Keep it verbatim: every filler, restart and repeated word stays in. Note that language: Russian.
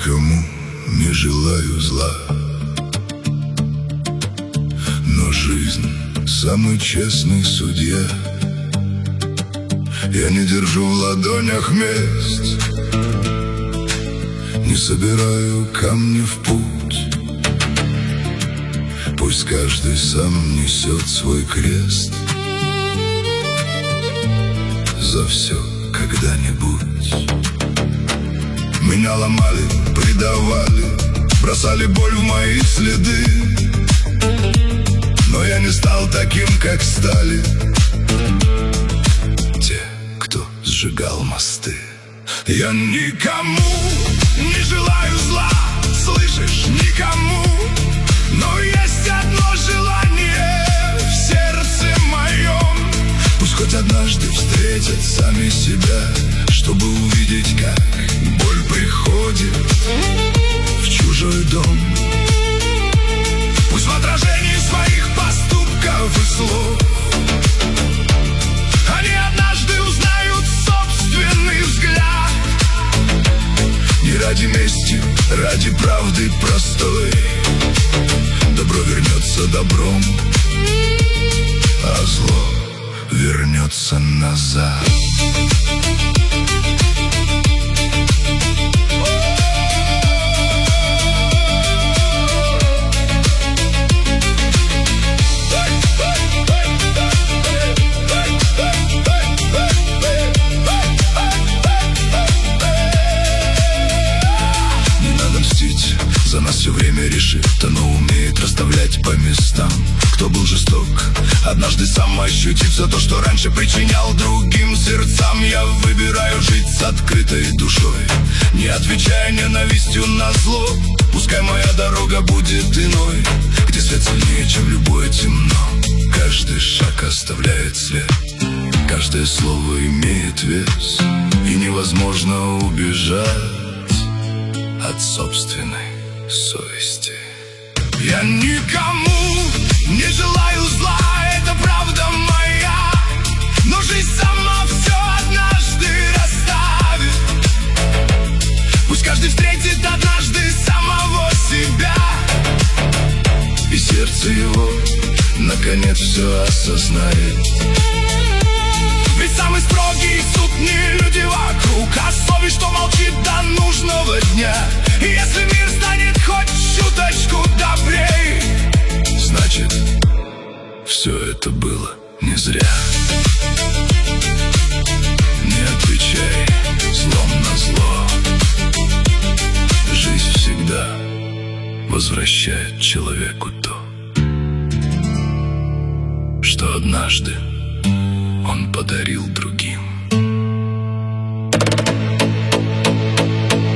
никому не желаю зла, но жизнь самый честный судья. Я не держу в ладонях мест, не собираю камни в путь. Пусть каждый сам несет свой крест за все когда-нибудь. Меня ломали, предавали, бросали боль в мои следы, но я не стал таким, как стали те, кто сжигал мосты. Я никому не желаю зла, слышишь, никому. Но есть одно желание в сердце моем. Пусть хоть однажды встретят сами себя, чтобы увидеть, как боль приходит в чужой дом. Пусть в отражении своих поступков и слов они однажды узнают собственный взгляд. Не ради мести, ради правды простой добро вернется добром, а зло вернется назад. За нас все время решит, оно умеет расставлять по местам. Кто был жесток, однажды сам ощутив все то, что раньше причинял другим сердцам. Я выбираю жить с открытой душой, не отвечая ненавистью на зло. Пускай моя дорога будет иной, где свет сильнее, чем любое темно. Каждый шаг оставляет след, каждое слово имеет вес, и невозможно убежать от собственной совести. Я никому не желаю зла, это правда моя, но жизнь сама все однажды расставит. Пусть каждый встретит однажды самого себя, и сердце его наконец все осознает. Ведь самый строгий суд не люди вокруг, а совесть, что молчит до нужного дня. И если мир станет хоть чуточку добрей, значит, все это было не зря. Не отвечай злом на зло. Жизнь всегда возвращает человеку то, что однажды он подарил другим.